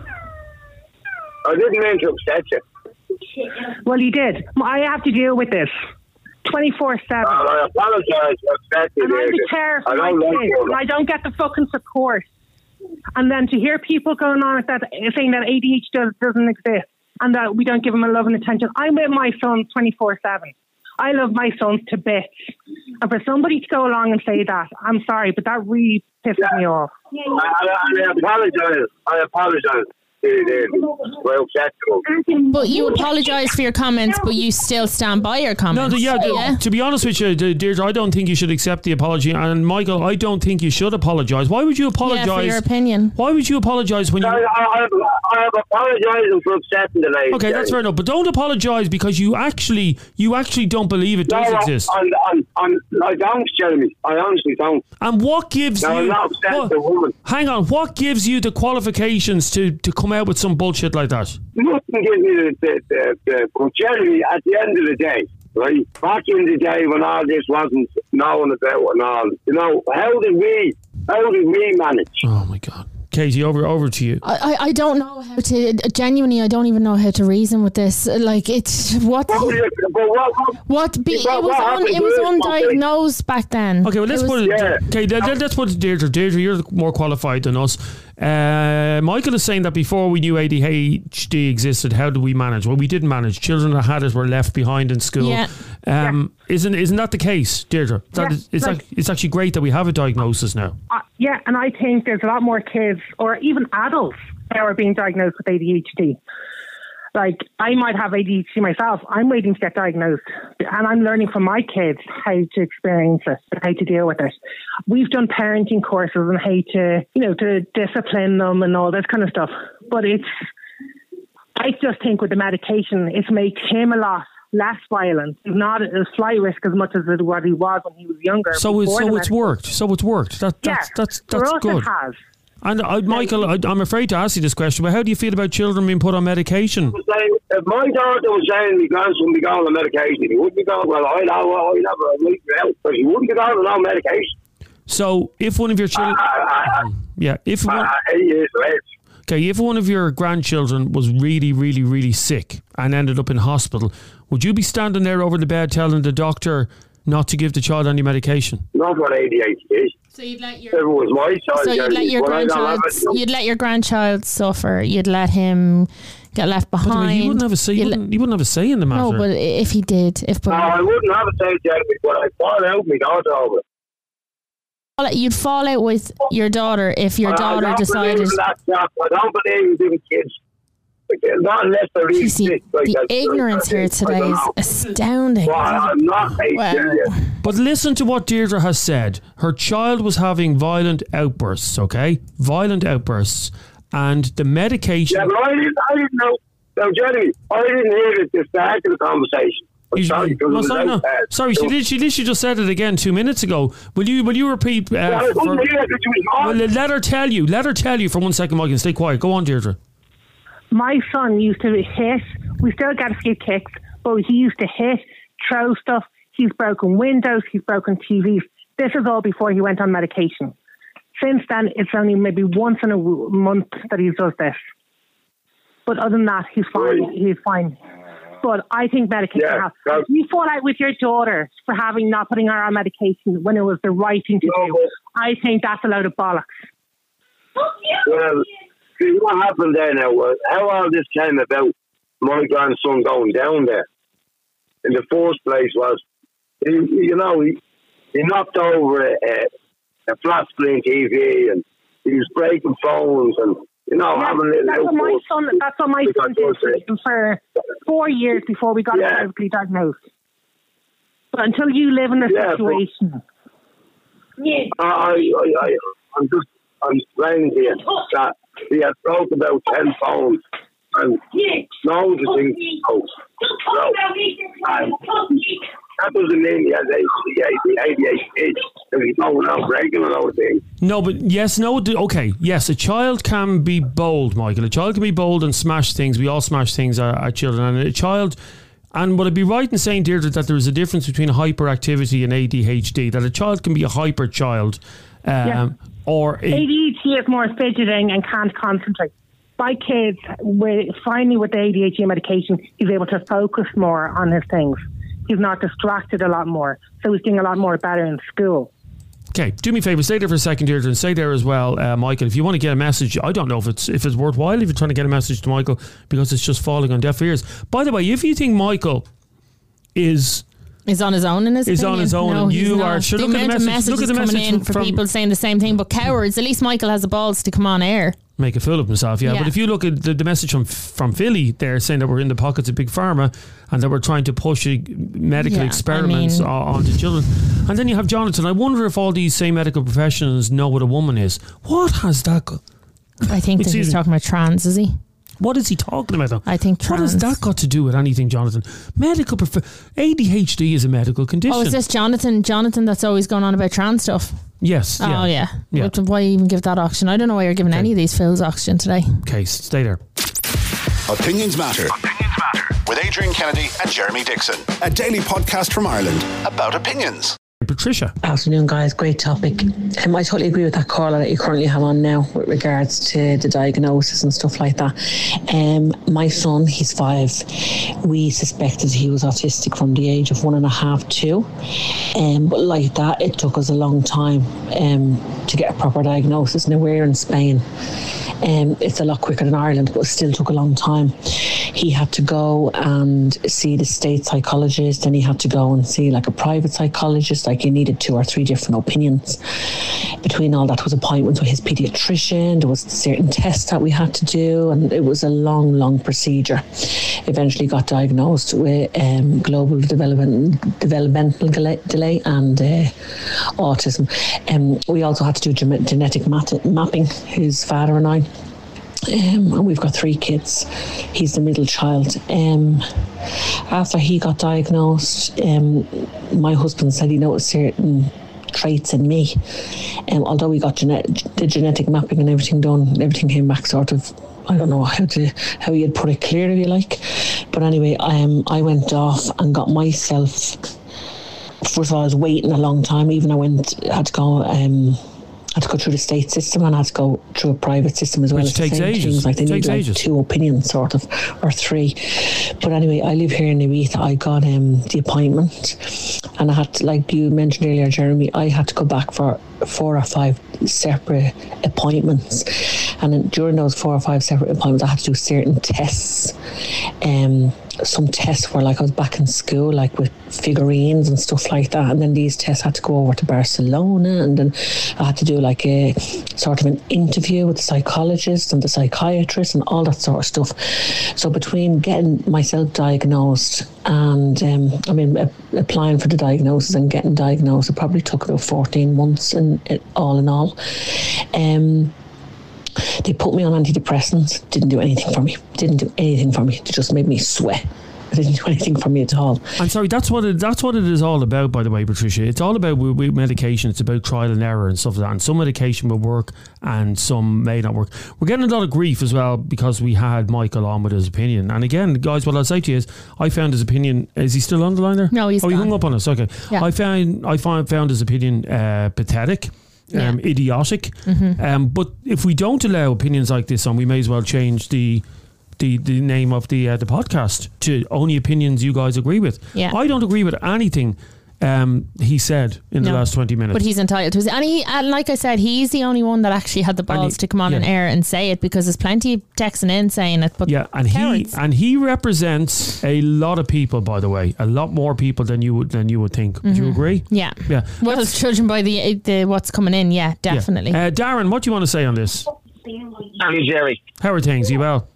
I didn't mean to upset you. Well, you did. I have to deal with this twenty-four seven. Uh, I apologise for upsetting you, And I Deirdre. care for I my don't like kids, you. and I don't get the fucking support. And then to hear people going on with that, saying that A D H D does, doesn't exist and that we don't give them a love and attention. I'm with my sons twenty-four seven. I love my sons to bits. And for somebody to go along and say that, I'm sorry, but that really pisses me off. I, I, I apologise. I apologise. Well, upset you. But you apologise for your comments, but you still stand by your No, comments. the, yeah, the- yeah. to be honest with you, De- Deirdre, I don't think you should accept the apology. And Michael, I don't think you should apologise. Why would you apologise? Yeah, for your opinion. Why would you apologise when you... I, I, I have apologised for upsetting the lady. Okay, that's fair enough. But don't apologise because you actually you actually don't believe it No, does I- exist. I'm, I'm, I'm, I don't, Jeremy. I honestly don't. And what gives No, you... I'm not upset what- the woman. hang on, what gives you the qualifications to, to come out with some bullshit like that? Nothing gives me the, the, the, the... But Jeremy, at the end of the day, right, back in the day when all this wasn't known about and all, you know, how did we How did we manage? Oh my God. Katie, over over to you. I, I, I don't know how to, genuinely, I don't even know how to reason with this. Like, it's, what, What, what, what, what, be, it what was, un, happened it was to it? undiagnosed back then. Okay, well, let's It put was- it. Yeah. Okay, let, let's put it to Deirdre. Deirdre, you're more qualified than us. Uh, Michael is saying that before we knew A D H D existed, how did we manage? Well, we didn't manage. Children that had it were left behind in school. Yeah. Um, Isn't isn't that the case, Deirdre? That Yeah, is, it's like- like, it's actually great that we have a diagnosis now. Uh, yeah, and I think there's a lot more kids or even adults that are being diagnosed with A D H D. Like, I might have A D H D myself. I'm waiting to get diagnosed. And I'm learning from my kids how to experience it and how to deal with it. We've done parenting courses on how to, you know, to discipline them and all that kind of stuff. But it's, I just think with the medication, it's made him a lot less violent. He's not at a flight risk as much as it, what he was when he was younger. So it's before so the it's medication. worked. So it's worked. That Yeah, that's that's for that's us good. it has. And uh, Michael, I, I'm afraid to ask you this question, but how do you feel about children being put on medication? saying, if my daughter was saying my grandson be going on medication, he wouldn't be going, well, I'd have, I'd have a week out, but he wouldn't be going on medication. So if one of your children, Uh, yeah, if one, uh, eight years of age. okay, if one of your grandchildren was really, really, really sick and ended up in hospital, would you be standing there over the bed telling the doctor not to give the child any medication? Not what A D H D is. So you'd let your If it was my child, So you'd let your when I don't grandchild, have it, you'd let your grandchild suffer. You'd let him get left But behind. he wouldn't have a say. He You'd wouldn't, he wouldn't have a say in the matter. No, but if he did, if No, I wouldn't have a say, Jeremy, but I fought out my daughter over it. you'd fall out with your daughter if your I- I daughter don't decided. believe in that stuff. I don't believe in giving kids. Not unless they're really You see, sick. Like the that. ignorance I here don't today is know. astounding. Well, I'm not being Well, serious. But listen to what Deirdre has said. Her child was having violent outbursts, okay? Violent outbursts. And the medication... Yeah, but I didn't, I didn't know. No, Jeremy, I didn't hear it at the start of the conversation. I'm You- sorry, because well, it was sorry, no. outside. Sorry, she So- did. She literally just said it again two minutes ago. Will you? Will you repeat? Uh, Yeah, I couldn't for- hear it because you was on. well, let her tell you. Let her tell you for one second, Mike, and stay quiet. Go on, Deirdre. My son used to hit. We still get a few kicks, but he used to hit, throw stuff. He's broken windows. He's broken T Vs. This is all before he went on medication. Since then, it's only maybe once in a w- month that he does this. But other than that, he's fine. Right. He's fine. But I think medication Yeah, has. that- If you fall out with your daughter for having not putting her on medication when it was the right thing to No, do, but- I think that's a load of bollocks. Well, see, what happened there now was how all this came about my grandson going down there. In the first place was, he, you know, he, he knocked over a, a, a flat screen T V and he was breaking phones and, you know, Yeah, having little that's what my outbursts. son. That's what my son did for four years before we got Yeah. him medically diagnosed. But until you live in a Yeah, but- situation, I, I, I, I'm just, I'm explaining to you that he had broke about ten phones and loads of things. Oh, so, and that doesn't mean he has A D H D. If he's going out breaking a load of things. No, but yes, no. d- Okay, yes, a child can be bold, Michael. A child can be bold and smash things. We all smash things at, at children, and a child. And would I be right in saying, Deirdre, that there is a difference between hyperactivity and A D H D? That a child can be a hyper child, um, Yeah. or a, A D H D is more fidgeting and can't concentrate. My kids, with, finally with the A D H D medication, he's able to focus more on his things. He's not distracted a lot more, so he's doing a lot more better in school. Okay, do me a favour, stay there for a second, Deirdre, and stay there as well, uh, Michael. If you want to get a message, I don't know if it's if it's worthwhile if you're trying to get a message to Michael because it's just falling on deaf ears. By the way, if you think Michael is Is on his own in his Is on opinion. his own No, and he's you not. are- sure, the look at the amount of message- look messages at the coming message in for from- people saying the same thing, but cowards. At least Michael has the balls to come on air. make a fool of himself, yeah. Yeah. But if you look at the, the message from from Philly, they're saying that we're in the pockets of Big Pharma and that we're trying to push uh, medical Yeah, I experiments mean- on, onto children. And then you have Jonathan. I wonder if all these same medical professionals know what a woman is. What has that got? I think that Excuse he's me. talking about trans, is he? What is he talking about? Though? I think What has trans. that got to do with anything, Jonathan? Medical prof- A D H D is a medical condition. Oh, is this Jonathan? Jonathan that's always going on about trans stuff? Yes. Yeah. Oh, yeah. Yeah. But why even give that oxygen? I don't know why you're giving any of these fills oxygen today. Okay, stay there. Opinions Matter. Opinions Matter. With Adrian Kennedy and Jeremy Dixon. A daily podcast from Ireland about opinions. Patricia. Afternoon, guys. Great topic. Um, I totally agree with that call that you currently have on now with regards to the diagnosis and stuff like that. Um, my son, he's five. We suspected he was autistic from the age of one and a half, two. Um, but like that, it took us a long time um, to get a proper diagnosis. Now we're in Spain. Um, it's a lot quicker than Ireland, but it still took a long time. He had to go and see the state psychologist, then he had to go and see like a private psychologist. Like, he needed two or three different opinions. Between all that was appointments with his paediatrician. There was certain tests that we had to do, and it was a long, long procedure. Eventually got diagnosed with um, global development, developmental delay, delay and uh, autism. Um, we also had to do gen- genetic mat- mapping, his father and I. Um, and we've got three kids. He's the middle child. Um, after he got diagnosed, um, my husband said he noticed certain traits in me. Um, although we got gene- the genetic mapping and everything done, everything came back sort of, I don't know how to how you'd put it clearly, like. But anyway, um, I went off and got myself. First of all, I was waiting a long time. Even I went had to go. Um, I had to go through the state system, and I had to go through a private system as well. Which takes ages. Things. Like, they takes need like ages. two opinions, sort of, or three. But anyway, I live here in Ibiza. I got um, the appointment, and I had to, like you mentioned earlier, Jeremy, I had to go back for four or five separate appointments. And then during those four or five separate appointments, I had to do certain tests. Um, some tests were like I was back in school, like with figurines and stuff like that. And then these tests had to go over to Barcelona, and then I had to do like a sort of an interview with the psychologist and the psychiatrist and all that sort of stuff. So between getting myself diagnosed and um, I mean a- applying for the diagnosis and getting diagnosed, it probably took about fourteen months in it, all in all. Um, They put me on antidepressants, didn't do anything for me. Didn't do anything for me. It just made me sweat. It didn't do anything for me at all. I'm sorry, that's what it, that's what it is all about, by the way, Patricia. It's all about with, with medication. It's about trial and error and stuff like that. And some medication will work and some may not work. We're getting a lot of grief as well because we had Michael on with his opinion. And again, guys, what I'll say to you is I found his opinion... Is he still on the line there? No, he's Oh, he gone. hung up on us. Okay. Yeah. I found I found, found his opinion uh, pathetic. Um, Yeah. idiotic. Mhm. Um, but if we don't allow opinions like this on, we may as well change the the, the name of the uh, the podcast to only opinions you guys agree with. Yeah. I don't agree with anything um, he said in the No. last twenty minutes. But he's entitled to it. And, he, and like I said, he's the only one that actually had the balls he- to come on yeah. and air and say it, because there's plenty texting in saying it. But yeah, and cowards. he and he represents a lot of people, by the way, a lot more people than you would than you would think. Would you Mhm. agree? Yeah. Yeah. Well, judging by the, the what's coming in, yeah, definitely. Yeah. Uh, Darren, what do you want to say on this? Hey, Jerry. How are things? You well?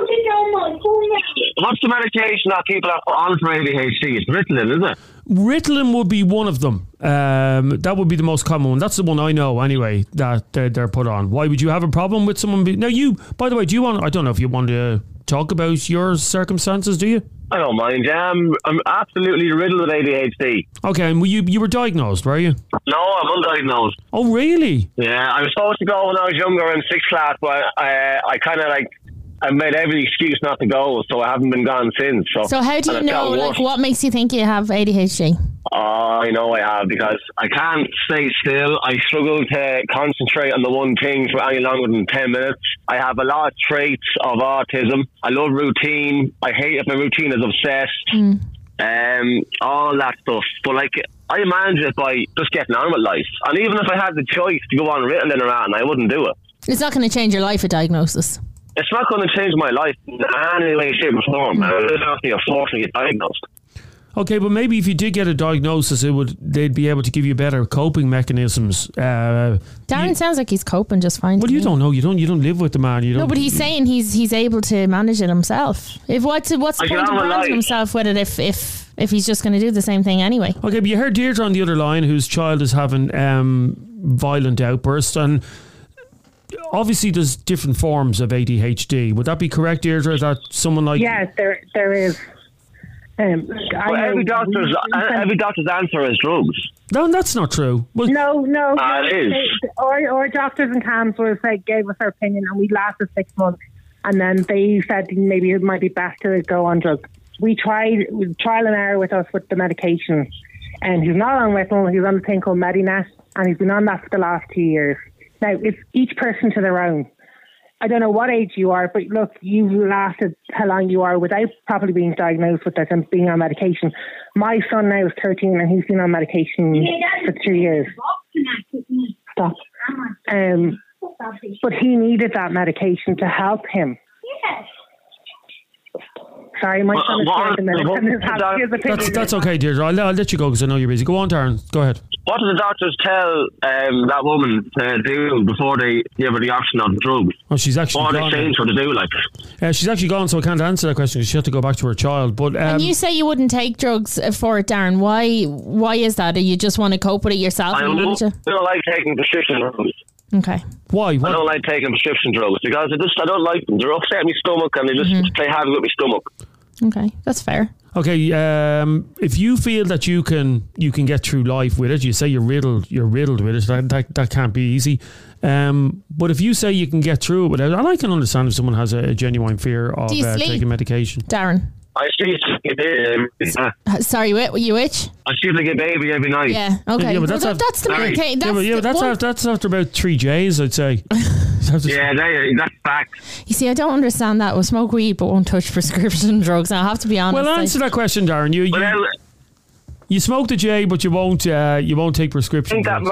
What's the medication that people are put on for A D H D? It's Ritalin, isn't it? Ritalin would be one of them. Um, that would be the most common one. That's the one I know anyway that they're, they're put on. Why would you have a problem with someone? Be- now you, by the way, do you want? I don't know if you want to talk about your circumstances. Do you? I don't mind. Um, I'm absolutely riddled with A D H D. Okay, and were you you were diagnosed, were you? No, I'm undiagnosed. Oh, really? Yeah, I was supposed to go when I was younger in sixth class, but I, I kind of like, I made every excuse not to go, so I haven't been gone since. So, So how do you and it know, got like, worse. what makes you think you have A D H D? Oh, I know I have, because I can't stay still. I struggle to concentrate on the one thing for any longer than ten minutes. I have a lot of traits of autism. I love routine. I hate if my routine is obsessed. Mm. Um, all that stuff. But like, I manage it by just getting on with life. And even if I had the choice to go on Ritalin or anything, I wouldn't do it. It's not going to change your life, a diagnosis. It's not going to change my life in any way, shape or form. I would have to be forced to get diagnosed. Okay, but maybe if you did get a diagnosis, it would they'd be able to give you better coping mechanisms. Uh, Darren you- sounds like he's coping just fine. well, to you me. don't know. You don't. You don't live with the man. You don't. No, but he's saying he's he's able to manage it himself. If what's what's the I get point of on with branding life. himself with it if if if he's just going to do the same thing anyway? Okay, but you heard Deirdre on the other line, whose child is having um, violent outbursts, and obviously there's different forms of A D H D. Would that be correct, Deirdre? That someone like Yes, there there is. Um, I Well, know every doctor's we- we- every doctor's answer is drugs. no, that's not true. Well, No, no. Ah, no, it is. they- Our, our doctors and counsellors like, gave us our opinion, and we lasted six months. And then they said maybe it might be best to go on drugs. We tried we trial and error with us with the medication. And he's not on retinol, he's on a thing called Medinet, and he's been on that for the last two years. Now, it's each person to their own. I don't know what age you are, but look, you've lasted how long you are without properly being diagnosed with this and being on medication. My son now is thirteen and he's been on medication for three years. Stop. Um, but he needed that medication to help him. Sorry, my son is here in a minute. That's, that's okay, Deirdre. I'll, I'll let you go because I know you're busy. Go on, Darren. Go ahead. What do the doctors tell um, that woman to do before they give her the option on drugs? Oh, she's actually what gone. What are they saying her to do, like? Uh, she's actually gone, so I can't answer that question because she had to go back to her child. But um, and you say you wouldn't take drugs for it, Darren. Why? Why is that? Do you just want to cope with it yourself? I don't, I don't like taking prescription drugs. Okay. Why? What? I don't like taking prescription drugs because I just I don't like them. They're upsetting my stomach and they just mm-hmm. play havoc with my stomach. Okay, that's fair. Okay, um, if you feel that you can you can get through life with it, you say you're riddled you're riddled with it. That that, that can't be easy. Um, but if you say you can get through it without, and I can understand if someone has a, a genuine fear of uh, taking medication. Darren. I sleep like a uh, Sorry, you which? I sleep like a baby every night. Yeah, okay. Yeah, but that's, well, after, that's the sorry. okay. That's, yeah, but, yeah, but that's, after, that's after about three J's, I'd say. Yeah, that's fact. You see, I don't understand that. We'll smoke weed but won't touch prescription drugs. I have to be honest. Well, answer I, that question, Darren. You you, well, you smoke the J, but you won't uh, you won't take prescription drugs.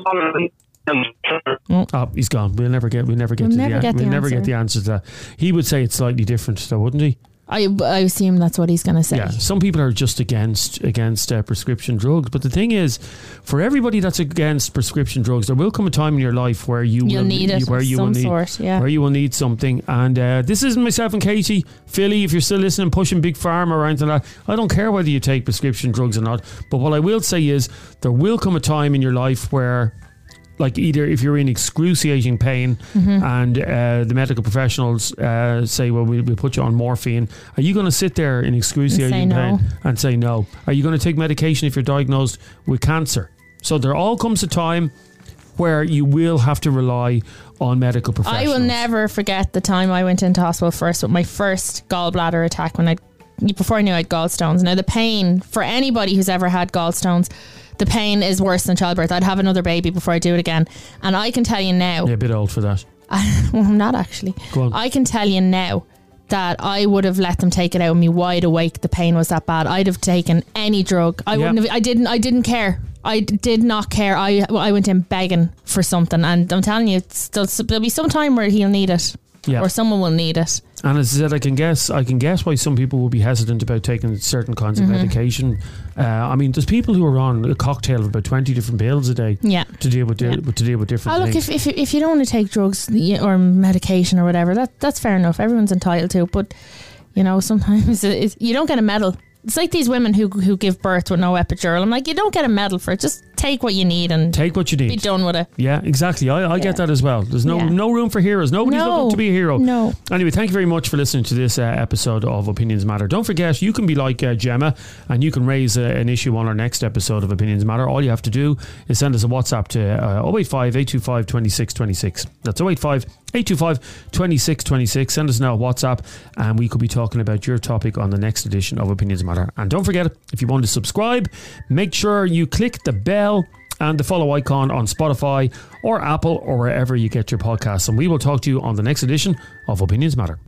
Oh, he's gone. We'll never get. We'll never get we'll to never the. Get we'll the never answer. get the answer to that. He would say it's slightly different, though, wouldn't he? I, I assume that's what he's going to say. Yeah, some people are just against against uh, prescription drugs, but the thing is, for everybody that's against prescription drugs, there will come a time in your life where you You'll will need it, where you some will need, sort, yeah. where you will need something. And uh, this isn't myself and Katie, Philly. If you're still listening, pushing Big Pharma or anything like that, I don't care whether you take prescription drugs or not. But what I will say is, there will come a time in your life where, like, either if you're in excruciating pain mm-hmm. and uh, the medical professionals uh, say, well, we'll, we'll put you on morphine, are you going to sit there in excruciating and pain no. and say no? Are you going to take medication if you're diagnosed with cancer? So there all comes a time where you will have to rely on medical professionals. I will never forget the time I went into hospital first with my first gallbladder attack when I, before I knew I had gallstones. Now the pain for anybody who's ever had gallstones, the pain is worse than childbirth. I'd have another baby before I do it again. And I can tell you now... You're a bit old for that. well, I'm not actually. Go on. I can tell you now that I would have let them take it out of me wide awake. The pain was that bad. I'd have taken any drug. I yeah. wouldn't have... I didn't, I didn't care. I did not care. I I went in begging for something. And I'm telling you, it's, there'll, there'll be some time where he'll need it. Yeah. Or someone will need it. And as I said, I can guess I can guess why some people will be hesitant about taking certain kinds mm-hmm. of medication. Uh, I mean, there's people who are on a cocktail of about twenty different pills a day yeah. to deal with, yeah. de- to deal with different oh, look, things. if, if if you don't want to take drugs or medication or whatever, that that's fair enough. Everyone's entitled to. But you know, sometimes it's, you don't get a medal. It's like these women who who give birth with no epidural. I'm like, you don't get a medal for it. Just take what you need and take what you need. Be done with it. Yeah, exactly. I, I yeah. get that as well. There's no yeah. no room for heroes. Nobody's no. looking to be a hero. No. Anyway, thank you very much for listening to this uh, episode of Opinions Matter. Don't forget, you can be like uh, Gemma and you can raise uh, an issue on our next episode of Opinions Matter. All you have to do is send us a WhatsApp to uh, oh eight five, eight two five, two six two six. That's oh eight five, eight two five, two six two six. Send us now a WhatsApp and we could be talking about your topic on the next edition of Opinions Matter. And don't forget, if you want to subscribe, make sure you click the bell and the follow icon on Spotify or Apple or wherever you get your podcasts. And we will talk to you on the next edition of Opinions Matter.